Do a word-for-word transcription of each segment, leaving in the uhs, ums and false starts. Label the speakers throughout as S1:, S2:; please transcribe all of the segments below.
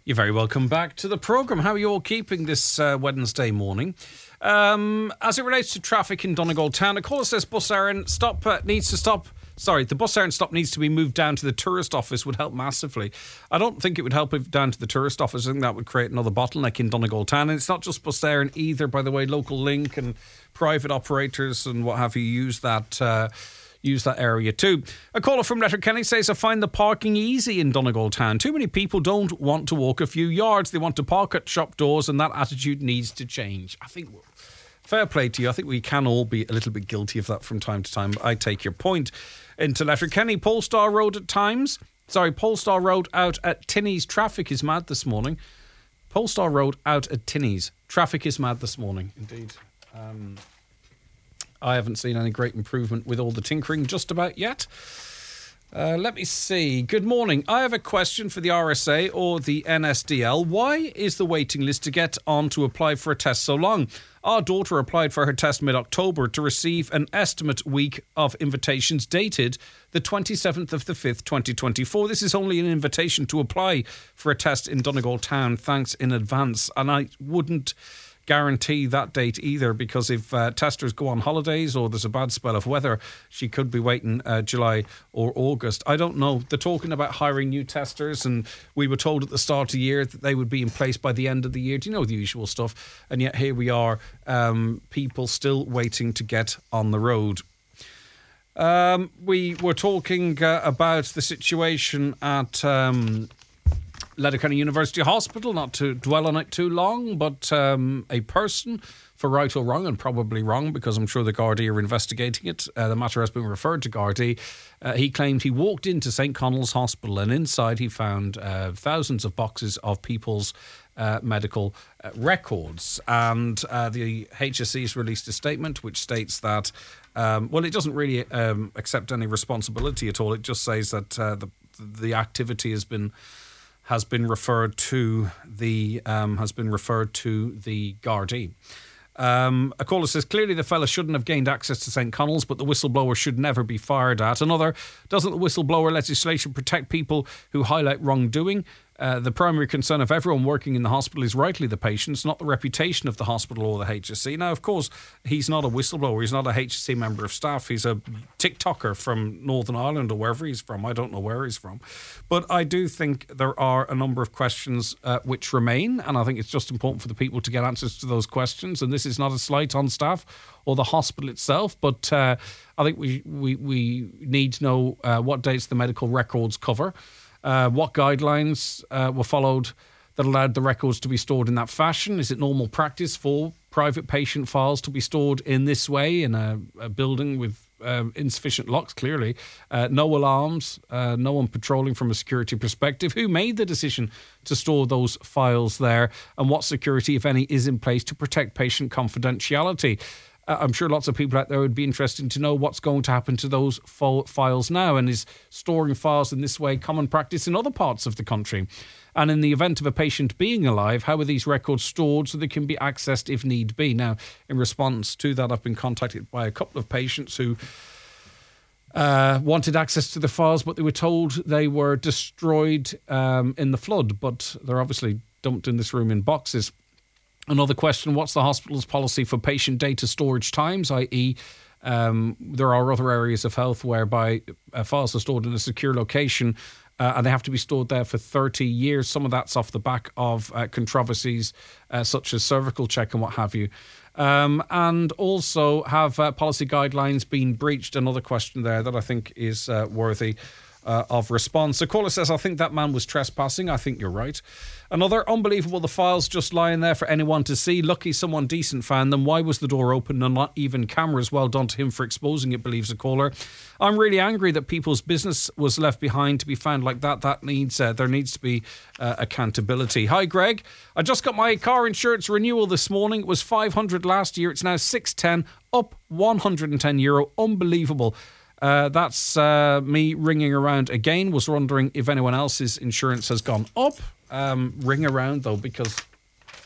S1: You're very welcome back to the programme. How are you all keeping this uh, Wednesday morning? Um, as it relates to traffic in Donegal town, a caller says bus iron stop uh, needs to stop. Sorry, the bus iron stop needs to be moved down to the tourist office would help massively. I don't think it would help if down to the tourist office. I think that would create another bottleneck in Donegal town. And it's not just bus iron either, by the way. Local Link and private operators and what have you use that... Uh, Use that area too. A caller from Letterkenny says, I find the parking easy in Donegal town. Too many people don't want to walk a few yards. They want to park at shop doors, and that attitude needs to change. I think, fair play to you. I think we can all be a little bit guilty of that from time to time. But I take your point. Into Letterkenny, Polestar Road at times. Sorry, Polestar Road out at Tinny's. Traffic is mad this morning. Polestar Road out at Tinny's. Traffic is mad this morning, indeed. Um... I haven't seen any great improvement with all the tinkering just about yet. Uh, let me see. Good morning. I have a question for the R S A or the N S D L. Why is the waiting list to get on to apply for a test so long? Our daughter applied for her test mid-October to receive an estimate week of invitations dated the twenty-seventh of the fifth, twenty twenty-four. This is only an invitation to apply for a test in Donegal town. Thanks in advance. And I wouldn't guarantee that date either, because if uh, testers go on holidays or there's a bad spell of weather, she could be waiting uh, July or August. I don't know. They're talking about hiring new testers, and we were told at the start of the year that they would be in place by the end of the year. Do you know the usual stuff? And yet here we are, um, people still waiting to get on the road. Um, we were talking uh, about the situation at... Um, Letterkenny University Hospital, not to dwell on it too long, but um, a person, for right or wrong, and probably wrong because I'm sure the Gardaí are investigating it, uh, the matter has been referred to Gardaí. Uh, he claimed he walked into St Connell's Hospital and inside he found uh, thousands of boxes of people's uh, medical uh, records. And uh, the H S E has released a statement which states that, um, well, it doesn't really um, accept any responsibility at all. It just says that uh, the the activity has been... has been referred to the um, has been referred to the Gardaí. Um, a caller says, clearly the fella shouldn't have gained access to St Connell's, but the whistleblower should never be fired at. Another, doesn't the whistleblower legislation protect people who highlight wrongdoing? Uh, the primary concern of everyone working in the hospital is rightly the patients, not the reputation of the hospital or the H S C. Now, of course, he's not a whistleblower. He's not a H S C member of staff. He's a TikToker from Northern Ireland or wherever he's from. I don't know where he's from. But I do think there are a number of questions uh, which remain, and I think it's just important for the people to get answers to those questions. And this is not a slight on staff or the hospital itself, but uh, I think we, we, we need to know uh, what dates the medical records cover. Uh, what guidelines uh, were followed that allowed the records to be stored in that fashion? Is it normal practice for private patient files to be stored in this way in a, a building with um, insufficient locks, clearly? Uh, no alarms, uh, no one patrolling from a security perspective. Who made the decision to store those files there? And what security, if any, is in place to protect patient confidentiality? I'm sure lots of people out there would be interested to know what's going to happen to those fo- files now, and is storing files in this way common practice in other parts of the country? And in the event of a patient being alive, how are these records stored so they can be accessed if need be? Now, in response to that, I've been contacted by a couple of patients who uh, wanted access to the files, but they were told they were destroyed um, in the flood, but they're obviously dumped in this room in boxes. Another question, what's the hospital's policy for patient data storage times, that is, um, there are other areas of health whereby uh, files are stored in a secure location uh, and they have to be stored there for thirty years. Some of that's off the back of uh, controversies uh, such as cervical check and what have you. Um, and also, have uh, policy guidelines been breached? Another question there that I think is uh, worthy Uh, of response. The caller says, I think that man was trespassing. I think you're right. Another, unbelievable, the files just lying there for anyone to see. Lucky someone decent found them. Why was the door open and not even cameras? Well done to him for exposing it, believes the caller. I'm really angry that people's business was left behind to be found like that. That needs, uh, there needs to be uh, accountability. Hi, Greg. I just got my car insurance renewal this morning. It was five hundred last year. It's now six ten, up one hundred ten euro. Unbelievable. Uh, that's uh, me ringing around again. Was wondering if anyone else's insurance has gone up. Um, ring around, though, because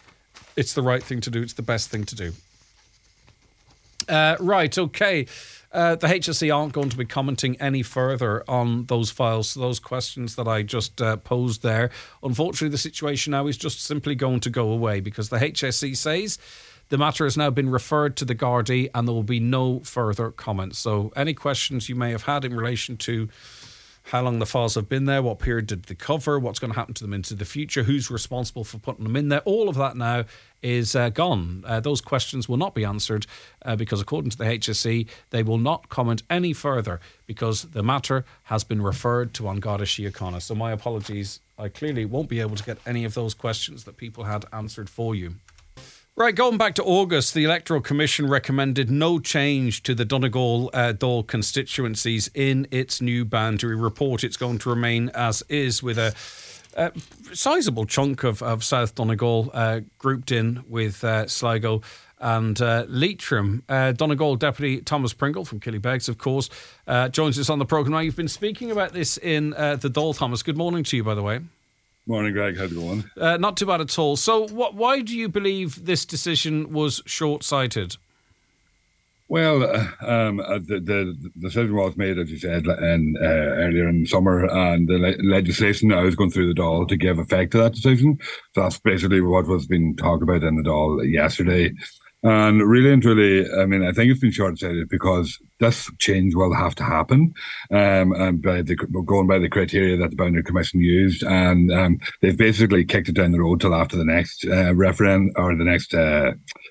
S1: it's the right thing to do. It's the best thing to do. Uh, right, okay. Uh, the H S E aren't going to be commenting any further on those files, so those questions that I just uh, posed there. Unfortunately, the situation now is just simply going to go away because the H S E says the matter has now been referred to the Gardaí and there will be no further comments. So any questions you may have had in relation to how long the files have been there, what period did they cover, what's going to happen to them into the future, who's responsible for putting them in there, all of that now is uh, gone. Uh, those questions will not be answered uh, because according to the H S E, they will not comment any further because the matter has been referred to An Garda Síochána. So my apologies, I clearly won't be able to get any of those questions that people had answered for you. Right, going back to August, the Electoral Commission recommended no change to the Donegal uh, Dáil constituencies in its new boundary report. It's going to remain as is with a, a sizable chunk of, of South Donegal uh, grouped in with uh, Sligo and uh, Leitrim. Uh, Donegal Deputy Thomas Pringle from Killybegs, of course, uh, joins us on the programme. Now, you've been speaking about this in uh, the Dáil, Thomas. Good morning to you, by the way.
S2: Morning, Greg. How's it going?
S1: Uh, not too bad at all. So what, why do you believe this decision was short-sighted?
S2: Well, uh, um, uh, the, the the decision was made, as you said, in, uh, earlier in the summer, and the le- legislation now is going through the Dáil to give effect to that decision. So that's basically what was being talked about in the Dáil yesterday. And really and truly, I mean, I think it's been short-sighted because this change will have to happen, um, and by the, going by the criteria that the Boundary Commission used, and um, they've basically kicked it down the road till after the next uh, referendum or the next uh,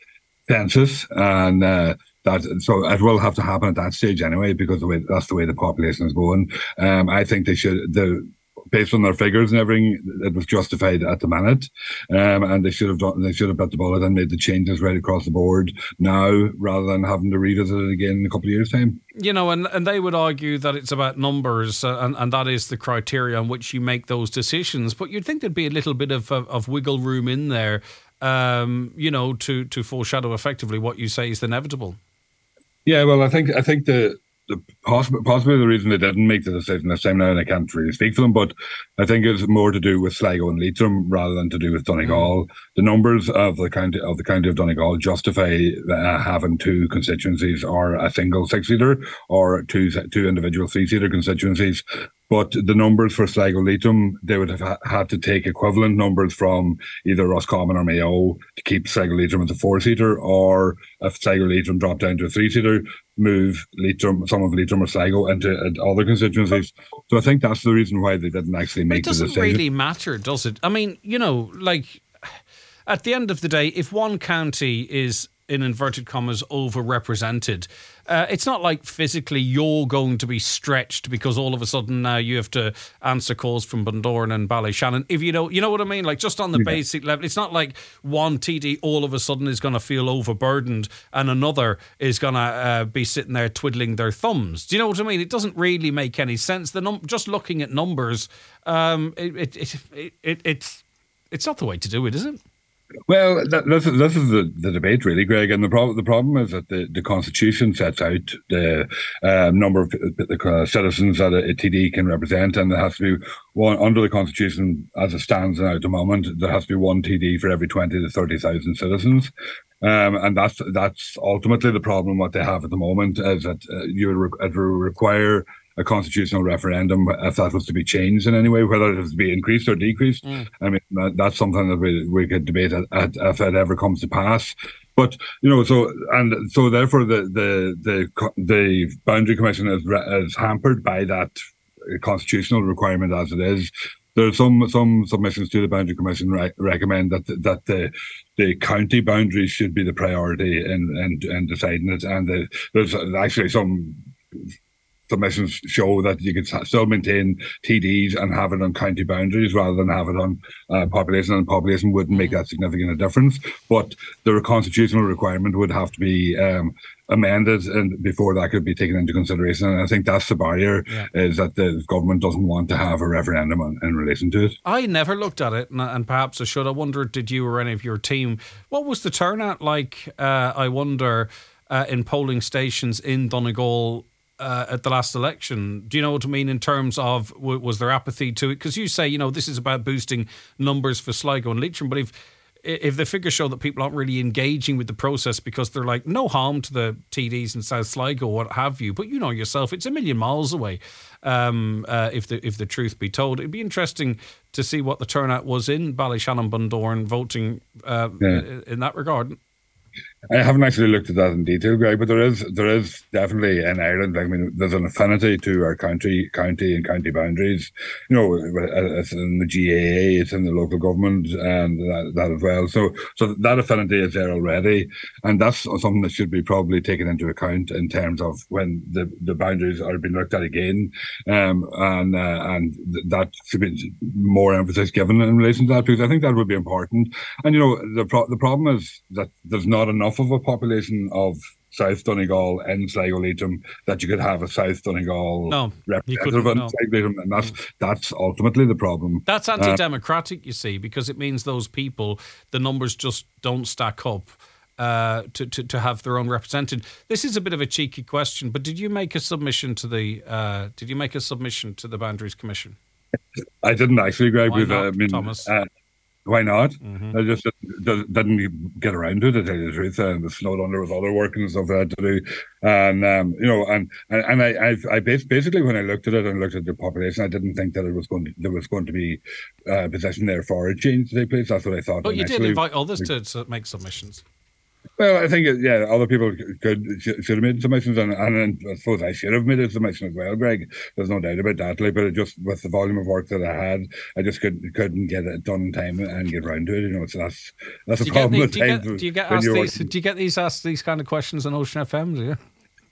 S2: census, and uh, that so it will have to happen at that stage anyway because the way that's the way the population is going. Um, I think they should the. Based on their figures and everything, it was justified at the minute, um, and they should have done. They should have bit the bullet and made the changes right across the board now, rather than having to revisit it again in a couple of years' time.
S1: You know, and, and they would argue that it's about numbers, uh, and and that is the criteria on which you make those decisions. But you'd think there'd be a little bit of of, of wiggle room in there, um, you know, to to foreshadow effectively what you say is inevitable.
S2: Yeah, well, I think I think the. The possibly, possibly the reason they didn't make the decision this time now, and I can't really speak for them, but I think it's more to do with Sligo and Leitrim rather than to do with Donegal. Mm. The numbers of the county of the county of Donegal justify uh, having two constituencies, or a single six-seater, or two two individual three-seater constituencies. But the numbers for Sligo Leitrim, they would have ha- had to take equivalent numbers from either Roscommon or Mayo to keep Sligo Leitrim as a four-seater, or if Sligo Leitrim dropped down to a three-seater, move Leitrim, some of Leitrim or Sligo into uh, other constituencies. So I think that's the reason why they didn't actually make the decision.
S1: It doesn't really matter, does it? I mean, you know, like, at the end of the day, if one county is, in inverted commas, overrepresented, uh, it's not like physically you're going to be stretched because all of a sudden now you have to answer calls from Bundoran and Ballyshannon. If you know, you know what I mean? Like, just on the yeah. basic level, it's not like one T D all of a sudden is going to feel overburdened and another is going to uh, be sitting there twiddling their thumbs. Do you know what I mean? It doesn't really make any sense. The num- just looking at numbers, um, it, it, it, it, it, it's it's not the way to do it, is it?
S2: Well, that, this is this is the, the debate, really, Greg. And the problem the problem is that the, the Constitution sets out the uh, number of the uh, citizens that a, a T D can represent, and there has to be one under the Constitution as it stands now at the moment. There has to be one T D for every twenty to thirty thousand citizens. Um, and that's that's ultimately the problem. What they have at the moment is that uh, you would re- it will require a constitutional referendum if that was to be changed in any way, whether it was to be increased or decreased. Mm. I mean, that, that's something that we we could debate at, at, if it ever comes to pass. But you know, so and so therefore the the the the Boundary Commission is is hampered by that constitutional requirement as it is. There are some some submissions to the Boundary Commission re- recommend that that the the county boundaries should be the priority in in, in deciding it, and the, there's actually some submissions show that you could still maintain T Ds and have it on county boundaries rather than have it on uh, population, and population wouldn't make that significant a difference. But the constitutional requirement would have to be um, amended and before that could be taken into consideration. And I think that's the barrier, yeah. is that the government doesn't want to have a referendum on, in relation to it.
S1: I never looked at it, and, and perhaps I should. I wonder, did you or any of your team, what was the turnout like, uh, I wonder, uh, in polling stations in Donegal Uh, at the last election? Do you know what I mean in terms of, w- was there apathy to it? Because you say, you know, this is about boosting numbers for Sligo and Leitrim, but if if the figures show that people aren't really engaging with the process because they're like, no harm to the T Ds in South Sligo, what have you, but you know yourself, it's a million miles away. Um, uh, if the if the truth be told, it'd be interesting to see what the turnout was in Ballyshannon, Bundoran voting uh, yeah. in that regard.
S2: I haven't actually looked at that in detail, Greg, but there is there is definitely in Ireland. I mean, there's an affinity to our county, county and county boundaries. You know, it's in the G A A, it's in the local government, and that, that as well. So, so that affinity is there already, and that's something that should be probably taken into account in terms of when the, the boundaries are being looked at again, um, and uh, and that should be more emphasis given in relation to that, because I think that would be important. And you know, the pro- the problem is that there's not enough of a population of South Donegal and Sligo Leitrim that you could have a South Donegal
S1: no,
S2: representative in Sligo Leitrim, and that's mm. that's ultimately the problem.
S1: That's anti-democratic, uh, you see, because it means those people, the numbers just don't stack up uh, to, to to have their own represented. This is a bit of a cheeky question, but did you make a submission to the uh, did you make a submission to the Boundaries Commission?
S2: I didn't actually, Greg.
S1: Why
S2: with,
S1: not,
S2: uh, I mean,
S1: Thomas?
S2: Uh, Why not?
S1: Mm-hmm.
S2: I just didn't get around to it, to tell you the truth. And the snowed under with other work and stuff I had to do. And, um, you know, and and, and I I've, I basically, when I looked at it and looked at the population, I didn't think that it was going to, there was going to be a position there for a change to take place. That's what I thought.
S1: But you did invite others to, to make submissions.
S2: Well, I think, yeah, other people could should have made submissions, and, and I suppose I should have made a submission as well, Greg. There's no doubt about that. Like, but it just with the volume of work that I had, I just couldn't couldn't get it done in time and get around to it. You know, so that's that's a problem.
S1: The, do, you get, do you get asked these? Working. Do you get these asked these kind of questions on Ocean F M? Do you?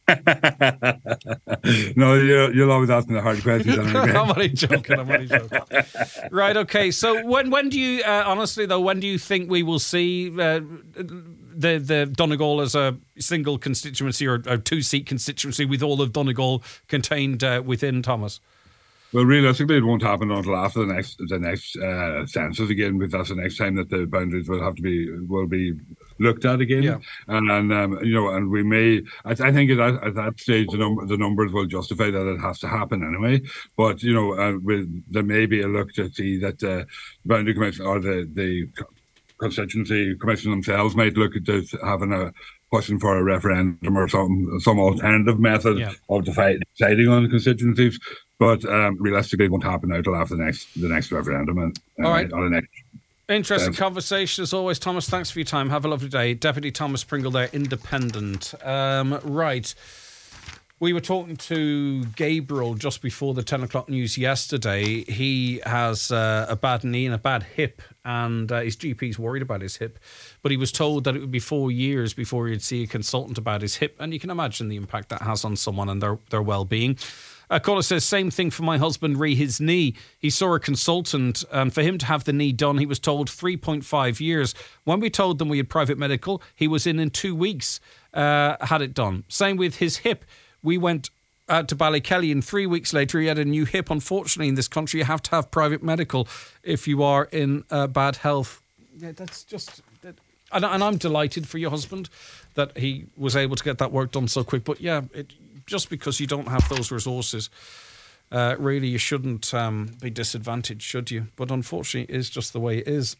S2: No, you'll, you'll always ask me the hard questions.
S1: I'm only joking. I'm only joking. Right. Okay. So when when do you uh, honestly though? When do you think we will see uh, the the Donegal as a single constituency or a two seat constituency with all of Donegal contained uh, within, Thomas?
S2: Well, realistically, it won't happen until after the next the next uh, census again, because that's the next time that the boundaries will have to be will be looked at again.
S1: Yeah.
S2: And and um, you know, and we may. I, I think at that, at that stage, the number the numbers will justify that it has to happen anyway. But you know, uh, with, there may be a look to see that uh, the boundary commission or the the constituency commission themselves might look at this, having a pushing for a referendum or some some alternative method
S1: yeah.
S2: of deciding on constituencies. But um, realistically, it won't happen now until after the next the next referendum. And, uh,
S1: All right.
S2: Or the next,
S1: Interesting
S2: uh,
S1: conversation as always, Thomas. Thanks for your time. Have a lovely day. Deputy Thomas Pringle there, Independent. Um, right. We were talking to Gabriel just before the ten o'clock news yesterday. He has uh, a bad knee and a bad hip, and uh, his G P's worried about his hip. But he was told that it would be four years before he'd see a consultant about his hip, and you can imagine the impact that has on someone and their, their well-being. A caller says, same thing for my husband, re his knee. He saw a consultant, and for him to have the knee done, he was told three point five years. When we told them we had private medical, he was in in two weeks, uh, had it done. Same with his hip. We went out to Ballykelly, and three weeks later, he had a new hip. Unfortunately, in this country, you have to have private medical if you are in uh, bad health. Yeah, that's just... That, and, and I'm delighted for your husband that he was able to get that work done so quick. But yeah, it... just because you don't have those resources, uh, really you shouldn't um, be disadvantaged, should you? But unfortunately, it is just the way it is.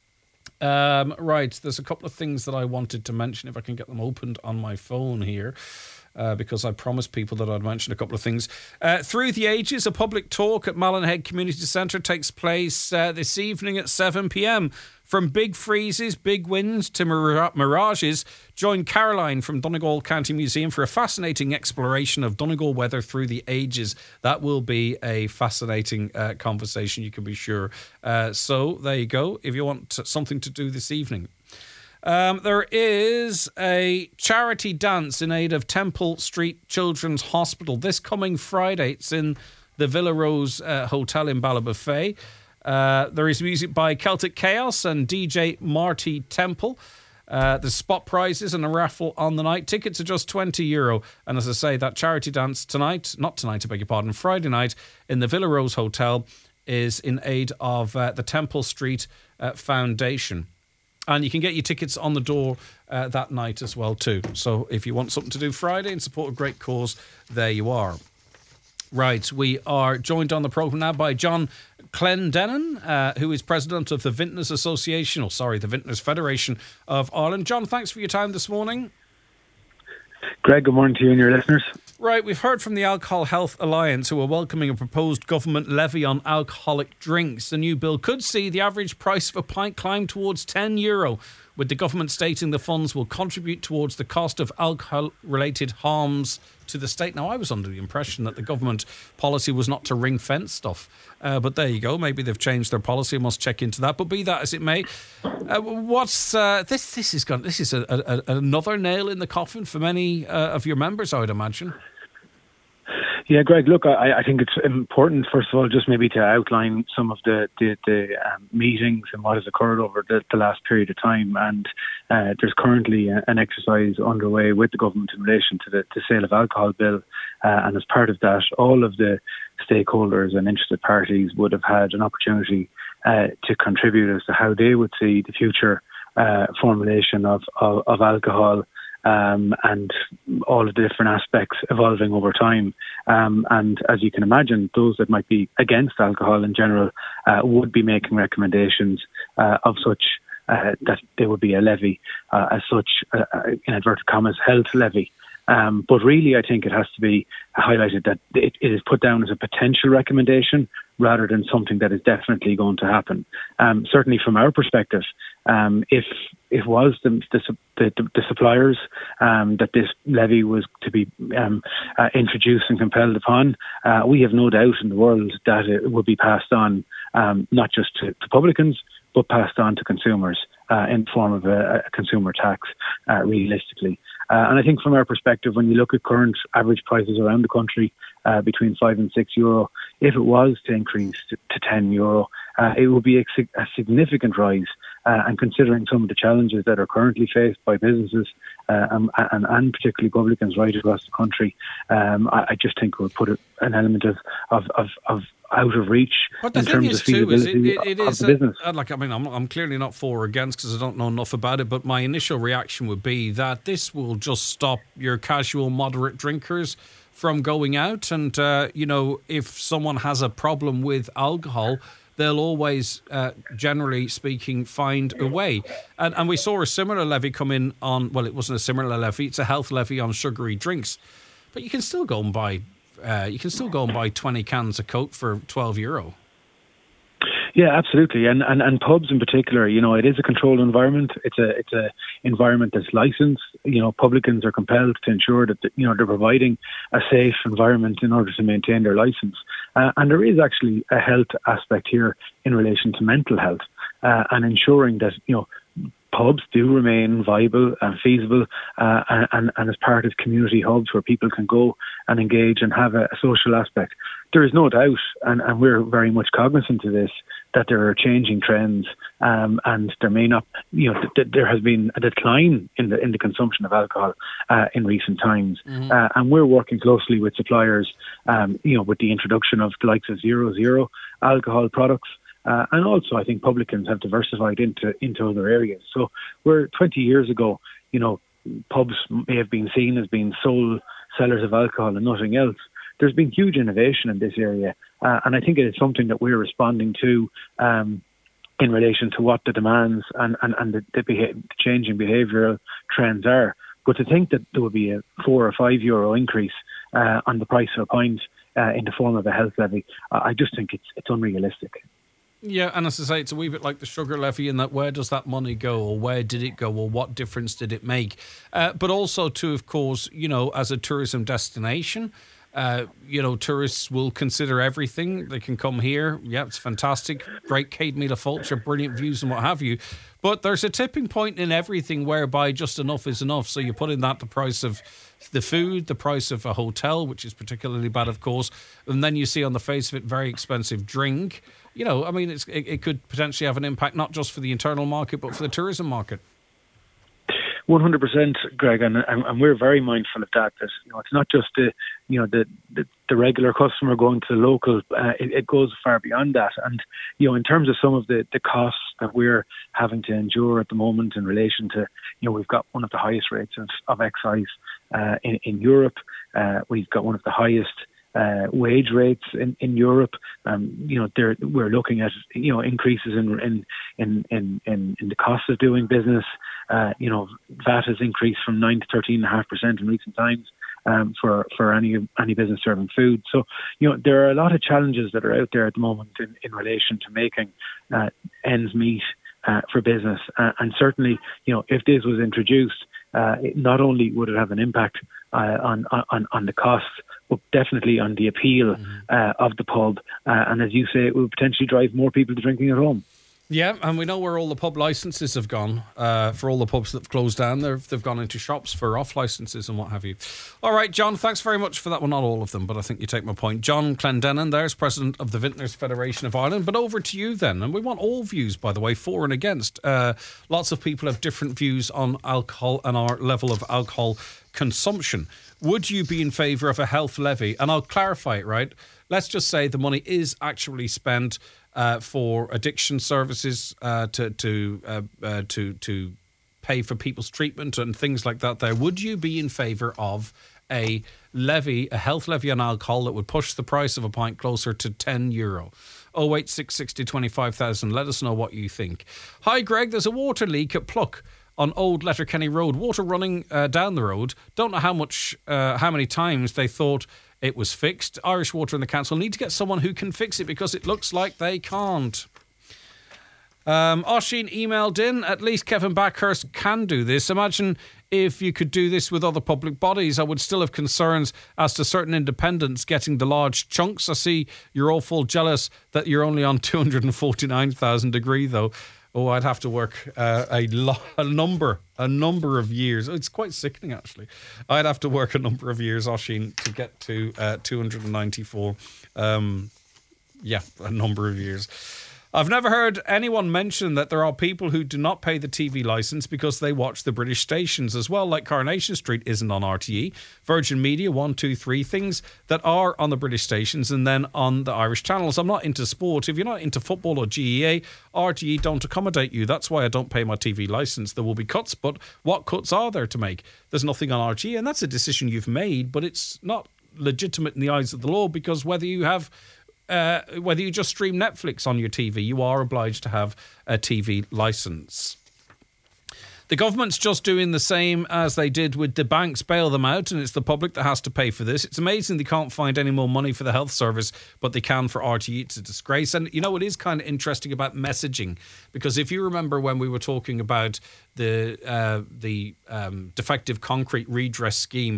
S1: Um, right, there's a couple of things that I wanted to mention, if I can get them opened on my phone here, uh, because I promised people that I'd mention a couple of things. Uh, Through the Ages, a public talk at Mallinhead Community Centre takes place uh, this evening at seven p.m. From big freezes, big winds to mir- mirages, join Caroline from Donegal County Museum for a fascinating exploration of Donegal weather through the ages. That will be a fascinating uh, conversation, you can be sure. Uh, so there you go, if you want something to do this evening. Um, there is a charity dance in aid of Temple Street Children's Hospital this coming Friday. It's in the Villa Rose uh, Hotel in Ballybofey. Uh, there is music by Celtic Chaos and D J Marty Temple. Uh, there's spot prizes and a raffle on the night. Tickets are just twenty euro. And as I say, that charity dance tonight, not tonight, I beg your pardon, Friday night in the Villa Rose Hotel is in aid of uh, the Temple Street uh, Foundation. And you can get your tickets on the door uh, that night as well too. So if you want something to do Friday and support a great cause, there you are. Right, we are joined on the programme now by John Clendenin, uh, who is president of the Vintners Association, or sorry, the Vintners Federation of Ireland. John, thanks for your time this morning.
S3: Greg, good morning to you and your listeners.
S1: Right, we've heard from the Alcohol Health Alliance, who are welcoming a proposed government levy on alcoholic drinks. The new bill could see the average price of a pint climb towards ten euro, with the government stating the funds will contribute towards the cost of alcohol-related harms to the state. Now, I was under the impression that the government policy was not to ring-fence stuff. Uh, but there you go. Maybe they've changed their policy. I must check into that. But be that as it may, uh, what's uh, this? This is gone. This is a, a, another nail in the coffin for many uh, of your members, I would imagine.
S3: Yeah, Greg, look, I, I think it's important, first of all, just maybe to outline some of the, the, the um, meetings and what has occurred over the, the last period of time. And uh, there's currently a, an exercise underway with the government in relation to the, the sale of alcohol bill. Uh, and as part of that, all of the stakeholders and interested parties would have had an opportunity uh, to contribute as to how they would see the future uh, formulation of, of, of alcohol Um, and all of the different aspects evolving over time. Um, and as you can imagine, those that might be against alcohol in general uh, would be making recommendations uh, of such uh, that there would be a levy, uh, as such, uh, in inverted commas, health levy. Um, but really, I think it has to be highlighted that it, it is put down as a potential recommendation rather than something that is definitely going to happen. Um, certainly from our perspective, um, if it was the, the, the, the suppliers um, that this levy was to be um, uh, introduced and compelled upon, uh, we have no doubt in the world that it would be passed on um, not just to, to publicans, but passed on to consumers uh, in the form of a, a consumer tax, uh, realistically. Uh, and I think from our perspective, when you look at current average prices around the country, uh, between five and six euro, if it was to increase to, to ten euro, uh, it would be a, a significant rise. Uh, and considering some of the challenges that are currently faced by businesses uh, and, and, and particularly publicans right across the country, um, I, I just think it would put an element of, of, of, of out of reach
S1: but the
S3: in
S1: thing
S3: terms
S1: is
S3: of
S1: too, is
S3: feasibility
S1: it, it, it
S3: of
S1: is
S3: the business.
S1: A, like I mean, I'm, I'm clearly not for or against because I don't know enough about it. But my initial reaction would be that this will just stop your casual, moderate drinkers from going out. And uh, you know, if someone has a problem with alcohol, they'll always, uh, generally speaking, find a way. And, and we saw a similar levy come in on. Well, it wasn't a similar levy; it's a health levy on sugary drinks. But you can still go and buy. Uh, you can still go and buy twenty cans of Coke for twelve euro.
S3: Yeah, absolutely, and, and and pubs in particular. You know, it is a controlled environment. It's a it's a environment that's licensed. You know, publicans are compelled to ensure that you know they're providing a safe environment in order to maintain their license. Uh, and there is actually a health aspect here in relation to mental health uh, and ensuring that you know. Pubs do remain viable and feasible uh, and, and as part of community hubs where people can go and engage and have a, a social aspect. There is no doubt, and, and we're very much cognizant of this, that there are changing trends um, and there may not, you know, th- th- there has been a decline in the in the consumption of alcohol uh, in recent times. Mm-hmm. Uh, and we're working closely with suppliers, um, you know, with the introduction of the likes of zero zero alcohol products. Uh, and also, I think publicans have diversified into into other areas. So, where twenty years ago, you know, pubs may have been seen as being sole sellers of alcohol and nothing else, there's been huge innovation in this area. Uh, and I think it is something that we're responding to um, in relation to what the demands and, and, and the, the, beha- the changing behavioural trends are. But to think that there would be a four or five euro increase uh, on the price of a pint uh, in the form of a health levy, uh, I just think it's it's unrealistic.
S1: Yeah, and as I say, it's a wee bit like the sugar levy in that where does that money go, or where did it go, or what difference did it make? Uh, but also, too, of course, you know, as a tourism destination, uh, you know, tourists will consider everything. They can come here. Yeah, it's fantastic. Great Cade Míle Fáilte, brilliant views and what have you. But there's a tipping point in everything whereby just enough is enough. So you put in that the price of the food, the price of a hotel, which is particularly bad, of course. And then you see on the face of it, very expensive drink. You know, I mean, it's, it, it could potentially have an impact not just for the internal market, but for the tourism market.
S3: one hundred percent, Greg, and, and we're very mindful of that. That you know, it's not just the you know the the, the regular customer going to the local. Uh, it, it goes far beyond that. And you know, in terms of some of the, the costs that we're having to endure at the moment in relation to, you know, we've got one of the highest rates of, of excise uh, in in Europe. Uh, we've got one of the highest uh, wage rates in, in Europe. Um, you know, there we're looking at you know increases in in in in, in, in the cost of doing business. Uh, you know, V A T has increased from nine to thirteen and a half percent in recent times. Um, for for any any business serving food. So, you know, there are a lot of challenges that are out there at the moment in, in relation to making uh, ends meet uh, for business. Uh, and certainly, you know, if this was introduced, uh, it not only would it have an impact uh, on, on on the costs, but definitely on the appeal mm-hmm. uh, of the pub. Uh, and as you say, it would potentially drive more people to drinking at home.
S1: Yeah, and we know where all the pub licences have gone. Uh, for all the pubs that have closed down, they've, they've gone into shops for off licences and what have you. All right, John, thanks very much for that. Well, not all of them, but I think you take my point. John Clendenin, there's president of the Vintners Federation of Ireland. But over to you then. And we want all views, by the way, for and against. Uh, lots of people have different views on alcohol and our level of alcohol consumption. Would you be in favour of a health levy? And I'll clarify it, right? Let's just say the money is actually spent Uh, for addiction services uh, to to uh, uh, to to pay for people's treatment and things like that. There, would you be in favour of a levy, a health levy on alcohol that would push the price of a pint closer to ten euro? oh eight six six zero two five thousand. Let us know what you think. Hi, Greg. There's a water leak at Pluck on Old Letterkenny Road. Water running uh, down the road. Don't know how much, uh, how many times they thought it was fixed. Irish Water and the council need to get someone who can fix it because it looks like they can't. Um, Oisin emailed in, at least Kevin Backhurst can do this. Imagine if you could do this with other public bodies. I would still have concerns as to certain independents getting the large chunks. I see you're awful jealous that you're only on two hundred forty-nine thousand degree though. Oh, I'd have to work uh, a, lo- a number, a number of years. It's quite sickening, actually. I'd have to work a number of years, Oisin, to get to uh, two hundred ninety-four. Um, yeah, a number of years. I've never heard anyone mention that there are people who do not pay the T V licence because they watch the British stations as well, like Coronation Street isn't on R T E, Virgin Media, one, two, three, things that are on the British stations and then on the Irish channels. I'm not into sport. If you're not into football or G E A, R T E don't accommodate you. That's why I don't pay my T V licence. There will be cuts, but what cuts are there to make? There's nothing on R T E, and that's a decision you've made, but it's not legitimate in the eyes of the law because whether you have... Uh, whether you just stream Netflix on your T V, you are obliged to have a T V licence. The government's just doing the same as they did with the banks, bail them out, and it's the public that has to pay for this. It's amazing they can't find any more money for the health service, but they can for R T E. It's a disgrace. And, you know, it is kind of interesting about messaging, because if you remember when we were talking about the, uh, the um, defective concrete redress scheme,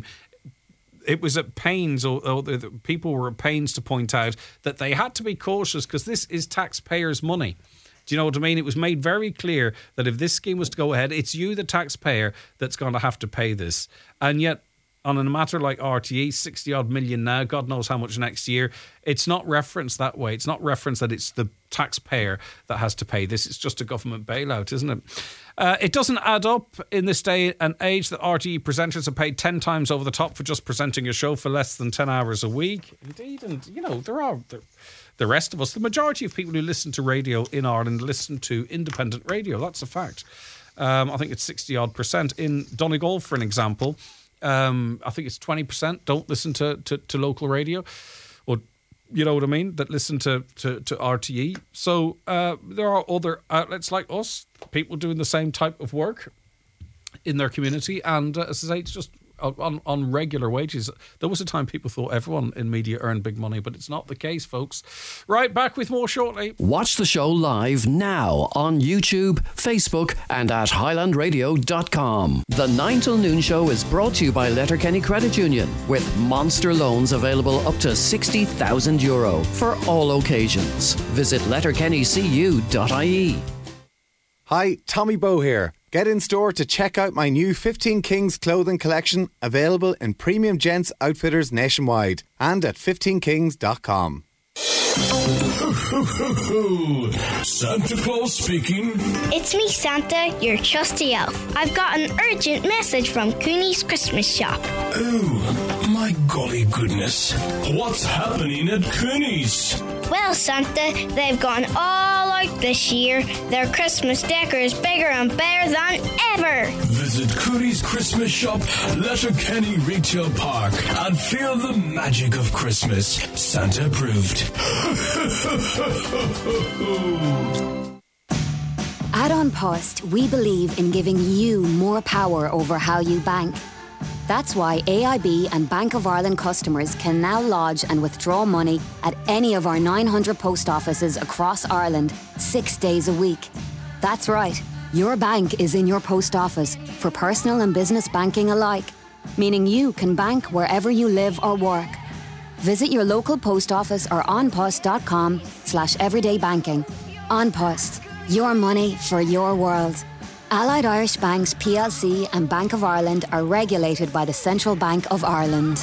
S1: it was at pains, or, or the, the people were at pains to point out that they had to be cautious because this is taxpayers' money. Do you know what I mean? It was made very clear that if this scheme was to go ahead, it's you, the taxpayer, that's going to have to pay this. And yet, on a matter like R T E, sixty odd million now, God knows how much next year, it's not referenced that way. It's not referenced that it's the taxpayer that has to pay this. It's just a government bailout, isn't it? Uh, it doesn't add up in this day and age that R T E presenters are paid ten times over the top for just presenting a show for less than ten hours a week. Indeed, and, you know, there are... There, The rest of us, the majority of people who listen to radio in Ireland listen to independent radio. That's a fact. Um, I think it's sixty odd percent. In Donegal, for an example, um, I think it's twenty percent don't listen to, to, to local radio, or you know what I mean, that listen to, to, to R T E. So uh, there are other outlets like us, people doing the same type of work in their community. And uh, as I say, it's just on, on regular wages. There was a time people thought everyone in media earned big money, but it's not the case, folks. Right, back with more shortly.
S4: Watch the show live now on YouTube, Facebook and at highland radio dot com. The nine till noon show is brought to you by Letterkenny Credit Union, with monster loans available up to sixty thousand euro for all occasions. Visit letterkenny c u dot i e.
S5: Hi, Tommy Bow here. Get in store to check out my new fifteen Kings clothing collection, available in premium gents outfitters nationwide and at fifteen kings dot com.
S6: Santa Claus speaking.
S7: It's me, Santa, your trusty elf. I've got an urgent message from Cooney's Christmas shop.
S6: Oh, my golly goodness. What's happening at Cooney's?
S7: Well, Santa, they've gone all out this year. Their Christmas decor is bigger and better than ever.
S6: Visit Cooney's Christmas shop, Letterkenny Retail Park, and feel the magic of Christmas. Santa approved.
S8: At An Post, we believe in giving you more power over how you bank. That's why A I B and Bank of Ireland customers can now lodge and withdraw money at any of our nine hundred post offices across Ireland, six days a week. That's right, your bank is in your post office for personal and business banking alike, meaning you can bank wherever you live or work. Visit your local post office or onpost.com slash everyday banking. An Post, your money for your world. Allied Irish Banks P L C and Bank of Ireland are regulated by the Central Bank of Ireland.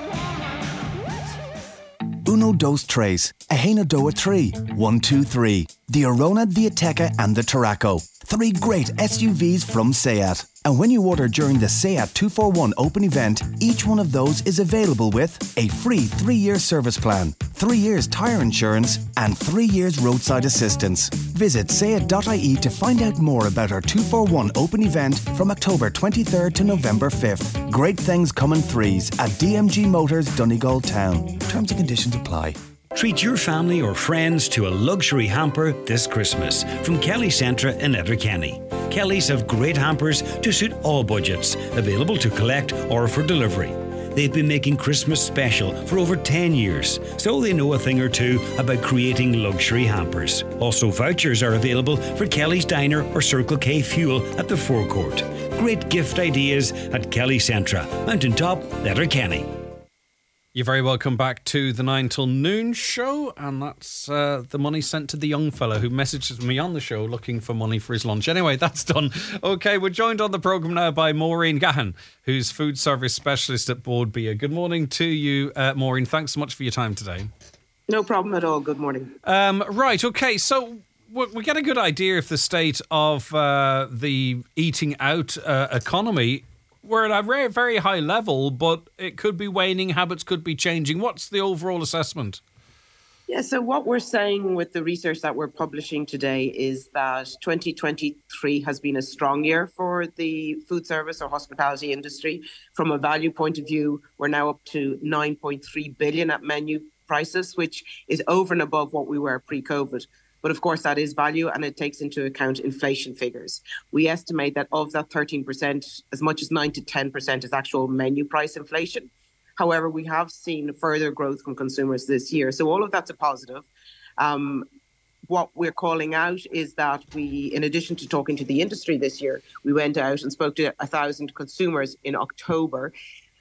S9: Uno, dos, tres. Ahena doa three. One, two, three. The Arona, the Ateca and the Tarraco. Three great S U Vs from SEAT. And when you order during the SEAT two forty-one Open event, each one of those is available with a free three-year service plan, three years tyre insurance and three years roadside assistance. Visit seat dot I E to find out more about our two forty-one Open event from October twenty-third to November fifth. Great things come in threes at D M G Motors, Donegal Town. Terms and conditions apply.
S10: Treat your family or friends to a luxury hamper this Christmas from Kelly Centra in Letterkenny. Kelly's have great hampers to suit all budgets, available to collect or for delivery. They've been making Christmas special for over ten years, so they know a thing or two about creating luxury hampers. Also, vouchers are available for Kelly's Diner or Circle K Fuel at the forecourt. Great gift ideas at Kelly Centra, Mountaintop, Letterkenny.
S1: You're very welcome back to the nine till noon show, and that's uh, the money sent to the young fellow who messages me on the show looking for money for his lunch. Anyway, that's done. Okay, we're joined on the programme now by Maureen Gahan, who's food service specialist at Bord Bia. Good morning to you, uh, Maureen. Thanks so much for your time today.
S11: No problem at all. Good morning.
S1: Um, right, okay, so we get a good idea of the state of uh, the eating out uh, economy. We're at a very, very high level, but it could be waning, habits could be changing. What's the overall assessment?
S11: Yeah, so what we're saying with the research that we're publishing today is that twenty twenty-three has been a strong year for the food service or hospitality industry. From a value point of view, we're now up to nine point three billion at menu prices, which is over and above what we were pre-COVID. But of course, that is value and it takes into account inflation figures. We estimate that of that thirteen percent, as much as nine to ten percent is actual menu price inflation. However, we have seen further growth from consumers this year. So all of that's a positive. Um, what we're calling out is that we, in addition to talking to the industry this year, we went out and spoke to a thousand consumers in October.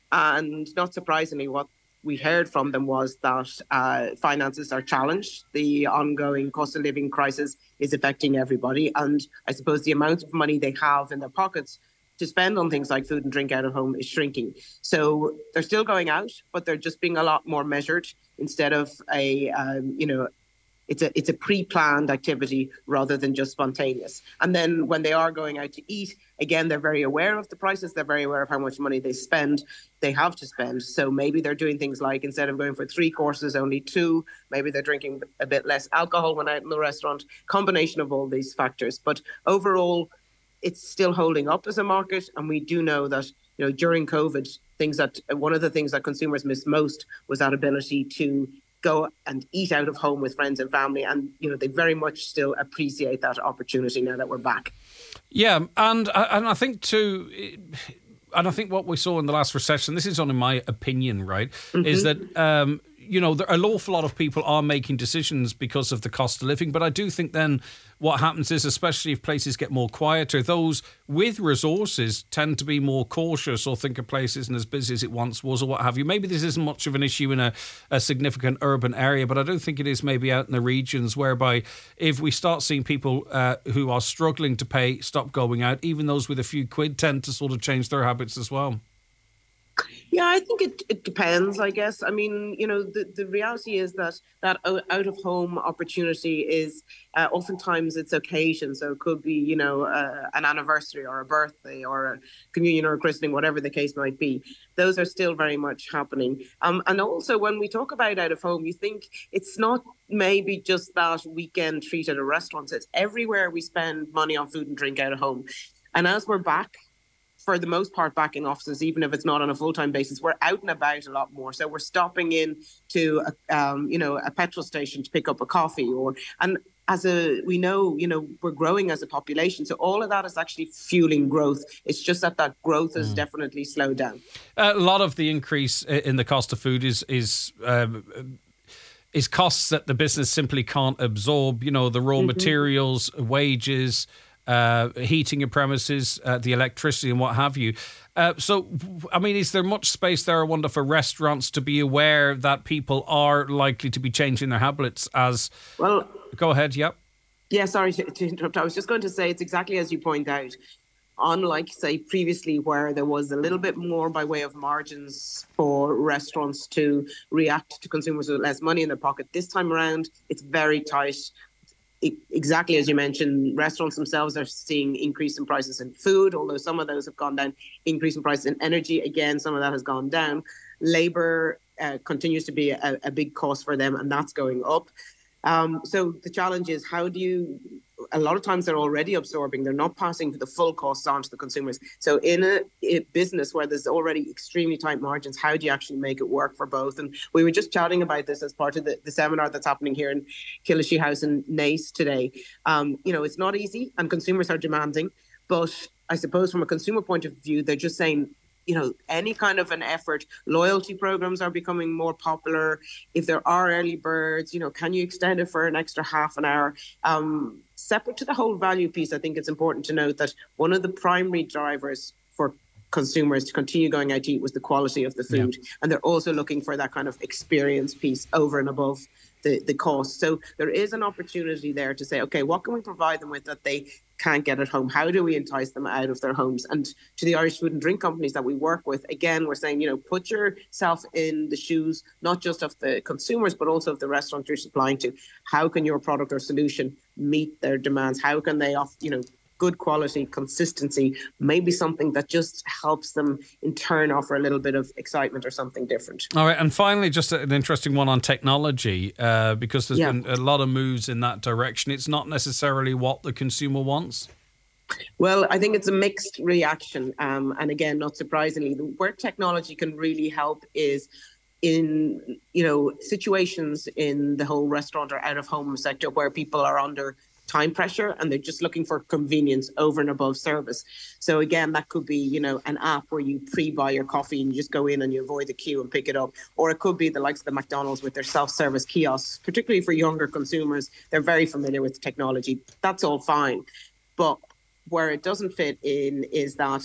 S11: And not surprisingly, what we heard from them was that uh, finances are challenged. The ongoing cost of living crisis is affecting everybody. And I suppose the amount of money they have in their pockets to spend on things like food and drink out of home is shrinking. So they're still going out, but they're just being a lot more measured instead of a, um, you know, it's a it's a pre-planned activity rather than just spontaneous. And then when they are going out to eat, again, they're very aware of the prices. They're very aware of how much money they spend, they have to spend. So maybe they're doing things like, instead of going for three courses, only two, maybe they're drinking a bit less alcohol when out in the restaurant, combination of all these factors. But overall, it's still holding up as a market. And we do know that, you know, during COVID, things that one of the things that consumers missed most was that ability to go and eat out of home with friends and family. And, you know, they very much still appreciate that opportunity now that we're back.
S1: Yeah, and and I think too, and I think what we saw in the last recession, this is only my opinion, right, mm-hmm. is that, um, you know, there, an awful lot of people are making decisions because of the cost of living. But I do think then what happens is, especially if places get more quieter, those with resources tend to be more cautious or think a place isn't as busy as it once was or what have you. Maybe this isn't much of an issue in a, a significant urban area, but I do think it is maybe out in the regions whereby if we start seeing people uh, who are struggling to pay stop going out, even those with a few quid tend to sort of change their habits as well.
S11: Yeah, I think it, it depends, I guess. I mean, you know, the, the reality is that that out of home opportunity is uh, oftentimes it's occasion. So it could be, you know, uh, an anniversary or a birthday or a communion or a christening, whatever the case might be. Those are still very much happening. Um, and also when we talk about out of home, you think it's not maybe just that weekend treat at a restaurant. It's everywhere we spend money on food and drink out of home. And as we're back, for the most part, back in offices, even if it's not on a full-time basis, we're out and about a lot more. So we're stopping in to, a, um, you know, a petrol station to pick up a coffee, or and as a we know, you know, we're growing as a population. So all of that is actually fueling growth. It's just that that growth has mm. definitely slowed down.
S1: Uh, a lot of the increase in the cost of food is is. Um, is costs that the business simply can't absorb. You know, the raw mm-hmm. materials, wages. Uh, heating your premises, uh, the electricity and what have you. Uh, so, I mean, is there much space there, I wonder, for restaurants to be aware that people are likely to be changing their habits as...
S11: Well,
S1: go ahead, yep.
S11: Yeah, sorry to, to interrupt. I was just going to say it's exactly as you point out. Unlike, say, previously where there was a little bit more by way of margins for restaurants to react to consumers with less money in their pocket, this time around, it's very tight. Exactly as you mentioned, restaurants themselves are seeing increase in prices in food, although some of those have gone down. Increase in prices in energy, again, some of that has gone down. Labour uh, continues to be a, a big cost for them, and that's going up. Um, so the challenge is, how do you, a lot of times they're already absorbing, they're not passing the full costs on to the consumers. So in a, a business where there's already extremely tight margins, how do you actually make it work for both? And we were just chatting about this as part of the, the seminar that's happening here in Killashee House in Naas today. Um, you know, it's not easy and consumers are demanding, but I suppose from a consumer point of view, they're just saying, you know, any kind of an effort. Loyalty programs are becoming more popular. If there are early birds, you know, can you extend it for an extra half an hour? Um, separate to the whole value piece, I think it's important to note that one of the primary drivers for consumers to continue going out to eat was the quality of the food. Yeah. And they're also looking for that kind of experience piece over and above the, the cost. So there is an opportunity there to say, okay, what can we provide them with that they can't get at home? How do we entice them out of their homes? And to the Irish food and drink companies that we work with, again, we're saying, you know, put yourself in the shoes, not just of the consumers, but also of the restaurant you're supplying to. How can your product or solution meet their demands? How can they offer, you know, good quality, consistency, maybe something that just helps them in turn offer a little bit of excitement or something different.
S1: All right, and finally, just an interesting one on technology, uh, because there's yeah. been a lot of moves in that direction. It's not necessarily what the consumer wants.
S11: Well, I think it's a mixed reaction. Um, and again, not surprisingly, where technology can really help is in, you know, situations in the whole restaurant or out-of-home sector where people are under time pressure and they're just looking for convenience over and above service. So again, that could be, you know, an app where you pre-buy your coffee and you just go in and you avoid the queue and pick it up. Or it could be the likes of the McDonald's with their self-service kiosks, particularly for younger consumers. They're very familiar with technology. That's all fine. But where it doesn't fit in is that,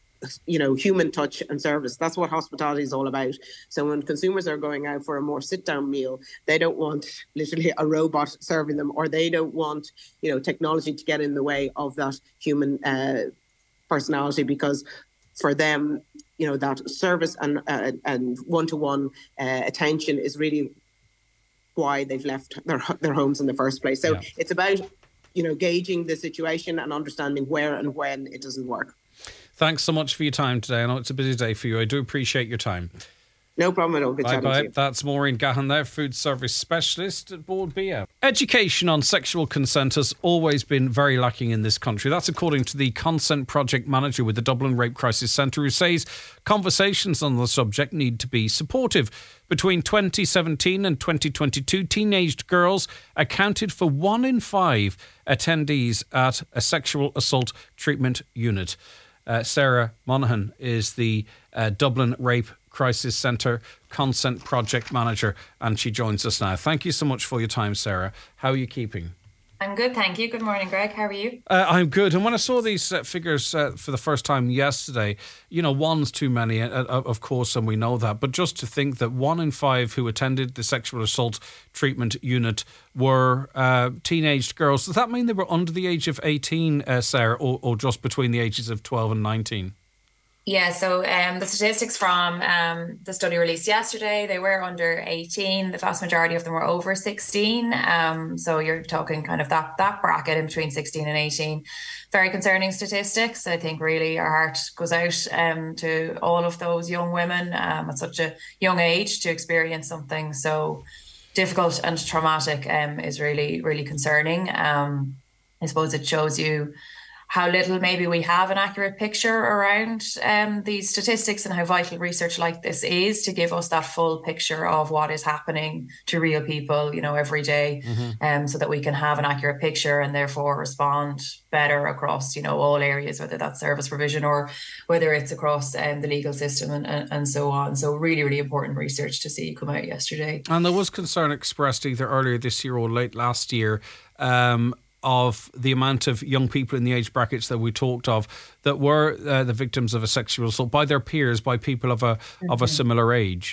S11: you know, human touch and service. That's what hospitality is all about. So when consumers are going out for a more sit-down meal, they don't want literally a robot serving them, or they don't want, you know, technology to get in the way of that human uh, personality, because for them, you know, that service and uh, and one-to-one uh, attention is really why they've left their their homes in the first place. So yeah. It's about, you know, gauging the situation and understanding where and when it doesn't work.
S1: Thanks so much for your time today. I know it's a busy day for you. I do appreciate your time.
S11: No problem at all. Good
S1: bye
S11: chatting
S1: bye.
S11: to you.
S1: That's Maureen Gahan there, food service specialist at Bord Bia. Education on sexual consent has always been very lacking in this country. That's according to the Consent Project Manager with the Dublin Rape Crisis Centre, who says conversations on the subject need to be supportive. Between twenty seventeen and twenty twenty-two, teenaged girls accounted for one in five attendees at a sexual assault treatment unit. Uh, Sarah Monaghan is the uh, Dublin Rape Crisis Centre Consent Project Manager, and she joins us now. Thank you so much for your time, Sarah. How are you keeping?
S12: I'm good, thank you. Good morning, Greg. How are you?
S1: Uh, I'm good. And when I saw these uh, figures uh, for the first time yesterday, you know, one's too many, uh, of course, and we know that. But just to think that one in five who attended the sexual assault treatment unit were uh, teenaged girls. Does that mean they were under the age of eighteen, uh, Sarah, or, or just between the ages of twelve and nineteen?
S12: Yeah, so um, the statistics from um, the study released yesterday, they were under eighteen. The vast majority of them were over sixteen. Um, so you're talking kind of that that bracket in between sixteen and eighteen. Very concerning statistics. I think really our heart goes out um, to all of those young women um, at such a young age to experience something so difficult and traumatic um, is really, really concerning. Um, I suppose it shows you how little maybe we have an accurate picture around um, these statistics and how vital research like this is to give us that full picture of what is happening to real people, you know, every day,
S1: Mm-hmm.
S12: um, so that we can have an accurate picture and therefore respond better across, you know, all areas, whether that's service provision or whether it's across um, the legal system and, and, and so on. So really, really important research to see come out yesterday.
S1: And there was concern expressed either earlier this year or late last year um, of the amount of young people in the age brackets that we talked of that were uh, the victims of a sexual assault by their peers, by people of a mm-hmm. of a similar age.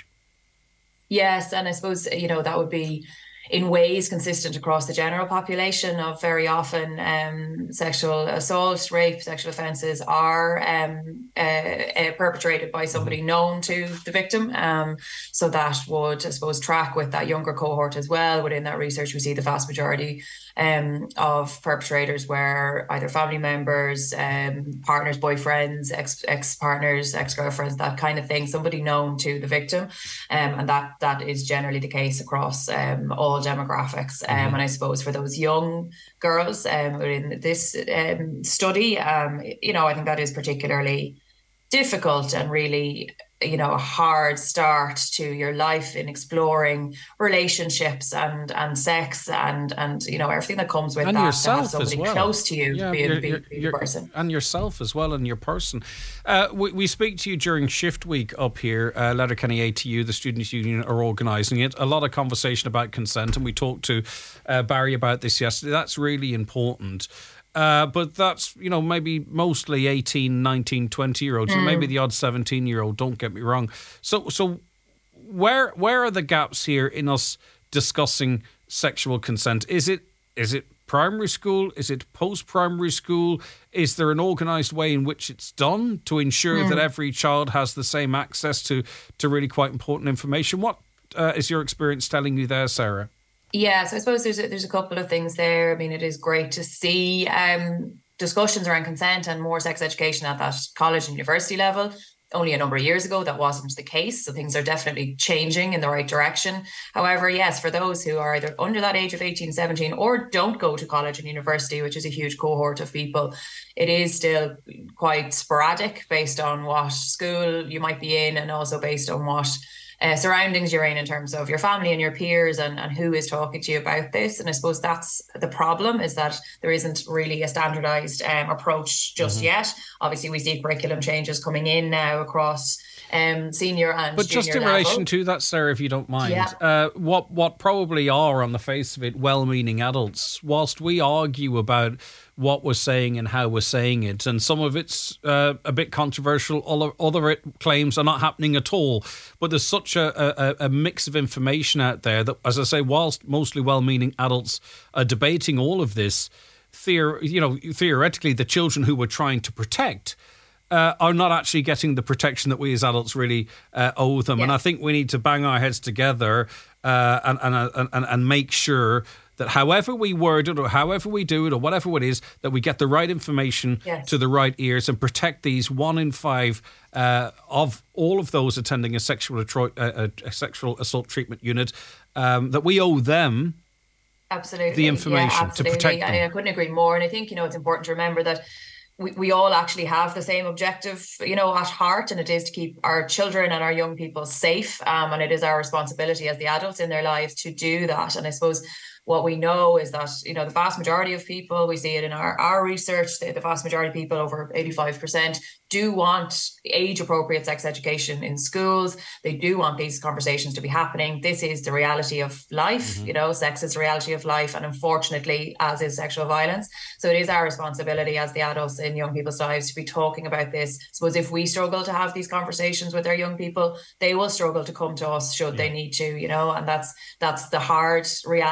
S12: Yes, and I suppose, you know, that would be in ways consistent across the general population of very often um, sexual assault, rape, sexual offences are um, uh, uh, perpetrated by somebody mm-hmm. known to the victim. Um, so that would, I suppose, track with that younger cohort as well. Within that research, we see the vast majority um, of perpetrators were either family members, um, partners, boyfriends, ex, ex-partners, ex-girlfriends, that kind of thing, somebody known to the victim. Um, and that that is generally the case across um, all demographics. Um, mm-hmm. And I suppose for those young girls um, who are in this um, study, um, you know, I think that is particularly difficult and really, you know, a hard start to your life in exploring relationships and and sex and and you know everything that comes with
S1: and
S12: that.
S1: Yourself
S12: to have somebody
S1: as well.
S12: close to you
S1: yeah,
S12: be,
S1: you're,
S12: be,
S1: you're,
S12: be
S1: you're,
S12: a person,
S1: and yourself as well, and your person. Uh, we, we speak to you during Shift Week up here. Uh, Letterkenny A T U, the Students' Union, are organising it. A lot of conversation about consent, and we talked to uh, Barry about this yesterday. That's really important. Uh, but that's, you know, maybe mostly eighteen, nineteen, twenty year olds, mm. maybe the odd seventeen year old, don't get me wrong. So so where where are the gaps here in us discussing sexual consent? Is it is it primary school? Is it post-primary school? Is there an organised way in which it's done to ensure mm. that every child has the same access to, to really quite important information? What uh, is your experience telling you there, Sarah?
S12: Yeah, so I suppose there's a, there's a couple of things there. I mean, it is great to see um, discussions around consent and more sex education at that college and university level. Only a number of years ago, that wasn't the case. So things are definitely changing in the right direction. However, yes, for those who are either under that age of eighteen, seventeen or don't go to college and university, which is a huge cohort of people, it is still quite sporadic based on what school you might be in and also based on what Uh, surroundings you're in in terms of your family and your peers and, and who is talking to you about this. And I suppose that's the problem, is that there isn't really a standardized um, approach just mm-hmm. yet. Obviously, we see curriculum changes coming in now across um, senior and
S1: but
S12: junior
S1: just in
S12: level.
S1: relation to that, Sarah, if you don't mind,
S12: yeah.
S1: uh, what, what probably are, on the face of it, well-meaning adults, whilst we argue about what we're saying and how we're saying it, and some of it's uh, a bit controversial, other, other it claims are not happening at all, but there's such a, a, a mix of information out there that, as I say, whilst mostly well-meaning adults are debating all of this, theor- you know, theoretically the children who we're trying to protect uh, are not actually getting the protection that we as adults really uh, owe them. Yeah. And I think we need to bang our heads together uh, and, and, and, and make sure that however we word it or however we do it or whatever it is, that we get the right information yes. to the right ears and protect these one in five uh, of all of those attending a sexual, atro- a, a sexual assault treatment unit, um, that we owe them
S12: absolutely
S1: the information
S12: yeah, absolutely.
S1: to protect them.
S12: I, I couldn't agree more. And I think, you know, it's important to remember that we, we all actually have the same objective, you know, at heart, and it is to keep our children and our young people safe. Um, and it is our responsibility as the adults in their lives to do that. And I suppose what we know is that, you know, the vast majority of people, we see it in our, our research, the, the vast majority of people, over eighty-five percent, do want age-appropriate sex education in schools. They do want these conversations to be happening. This is the reality of life. Mm-hmm. You know, sex is the reality of life, and unfortunately, as is sexual violence. So it is our responsibility as the adults in young people's lives to be talking about this. I suppose if we struggle to have these conversations with our young people, they will struggle to come to us should yeah. they need to, you know, and that's that's the hard reality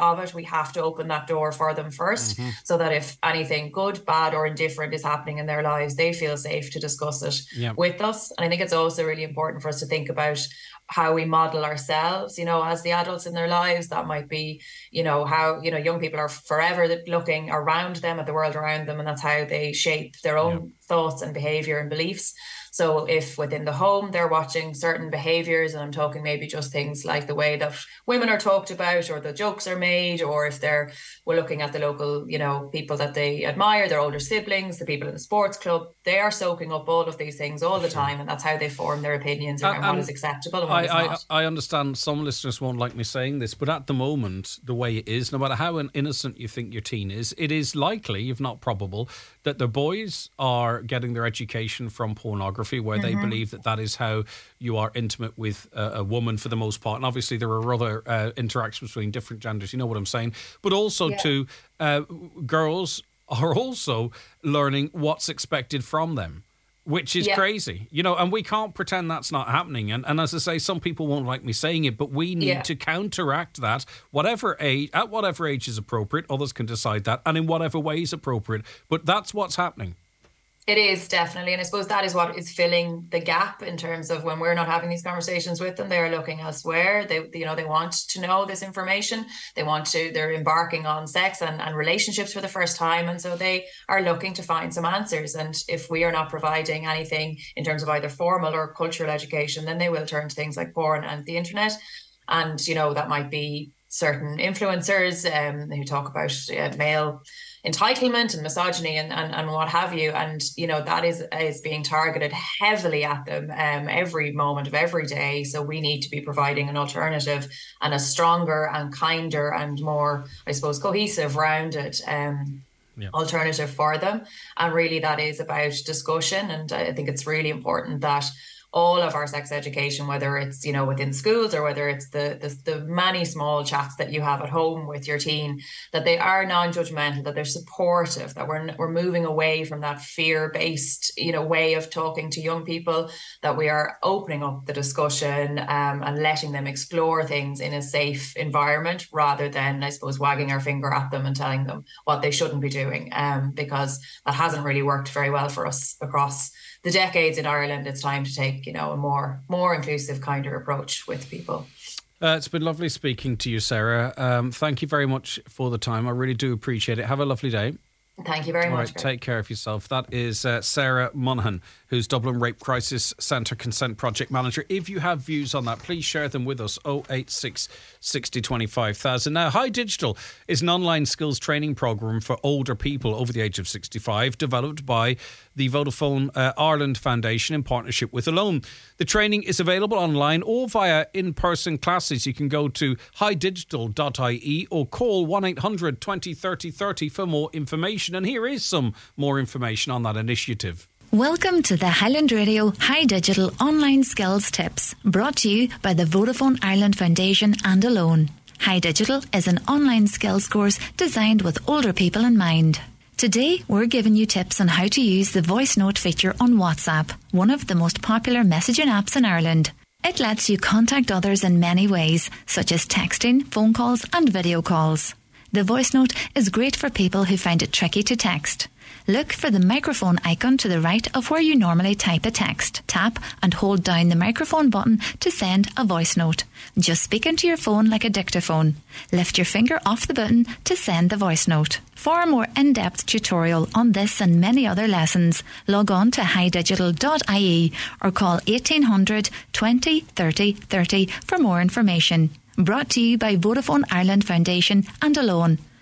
S12: of it, we have to open that door for them first, mm-hmm. so that if anything good, bad or indifferent is happening in their lives, they feel safe to discuss it yep. with us. And I think it's also really important for us to think about how we model ourselves, you know, as the adults in their lives. That might be, you know, how, you know, young people are forever looking around them at the world around them, and that's how they shape their own yep. thoughts and behavior and beliefs. So if within the home they're watching certain behaviours, and I'm talking maybe just things like the way that women are talked about or the jokes are made, or if they're we're looking at the local, you know, people that they admire, their older siblings, the people in the sports club, they are soaking up all of these things all the time, and that's how they form their opinions around um, what is acceptable and what
S1: I,
S12: is not.
S1: I, I understand some listeners won't like me saying this, but at the moment, the way it is, no matter how innocent you think your teen is, it is likely, if not probable, that the boys are getting their education from pornography, where mm-hmm. they believe that that is how you are intimate with a, a woman for the most part. And obviously there are other uh, interactions between different genders, you know what I'm saying? But also yeah. to uh, girls are also learning what's expected from them, which is yeah. crazy, you know, and we can't pretend that's not happening. And, and as I say, some people won't like me saying it, but we need yeah. to counteract that, whatever age, at whatever age is appropriate. Others can decide that, and in whatever way is appropriate. But that's what's happening.
S12: It is, definitely. And I suppose that is what is filling the gap in terms of when we're not having these conversations with them, they're looking elsewhere. They, you know, they want to know this information. They want to, they're embarking on sex and, and relationships for the first time. And so they are looking to find some answers. And if we are not providing anything in terms of either formal or cultural education, then they will turn to things like porn and the internet. And, you know, that might be certain influencers um, who talk about uh, male entitlement and misogyny and, and, and what have you. And, you know, that is is being targeted heavily at them um, every moment of every day. So we need to be providing an alternative and a stronger and kinder and more, I suppose, cohesive, rounded um, yeah. alternative for them. And really that is about discussion. And I think it's really important that all of our sex education, whether it's, you know, within schools or whether it's the, the the many small chats that you have at home with your teen, that they are non-judgmental, that they're supportive, that we're we're moving away from that fear-based, you know, way of talking to young people, that we are opening up the discussion um, and letting them explore things in a safe environment, rather than, I suppose, wagging our finger at them and telling them what they shouldn't be doing, um, because that hasn't really worked very well for us across the decades in Ireland. It's time to take, you know, a more more inclusive, kinder approach with people.
S1: Uh, it's been lovely speaking to you, Sarah. Um, thank you very much for the time. I really do appreciate it. Have a lovely day.
S12: Thank you very
S1: All
S12: much.
S1: Right, take care of yourself. That is uh, Sarah Monaghan, who's Dublin Rape Crisis Centre Consent Project Manager. If you have views on that, please share them with us. oh eight six, sixty, twenty-five thousand. Now, High Digital is an online skills training programme for older people over the age of sixty-five, developed by the Vodafone uh, Ireland Foundation in partnership with Alone. The training is available online or via in-person classes. You can go to high digital dot I E or call one eight hundred twenty thirty thirty for more information. And here is some more information on that initiative.
S13: Welcome to the Highland Radio High Digital Online Skills Tips, brought to you by the Vodafone Ireland Foundation and Alone. High Digital is an online skills course designed with older people in mind. Today, we're giving you tips on how to use the voice note feature on WhatsApp, one of the most popular messaging apps in Ireland. It lets you contact others in many ways, such as texting, phone calls and video calls. The voice note is great for people who find it tricky to text. Look for the microphone icon to the right of where you normally type a text. Tap and hold down the microphone button to send a voice note. Just speak into your phone like a dictaphone. Lift your finger off the button to send the voice note. For a more in-depth tutorial on this and many other lessons, log on to high digital dot I E or call eighteen hundred twenty thirty thirty for more information. Brought to you by Vodafone Ireland Foundation and Alone.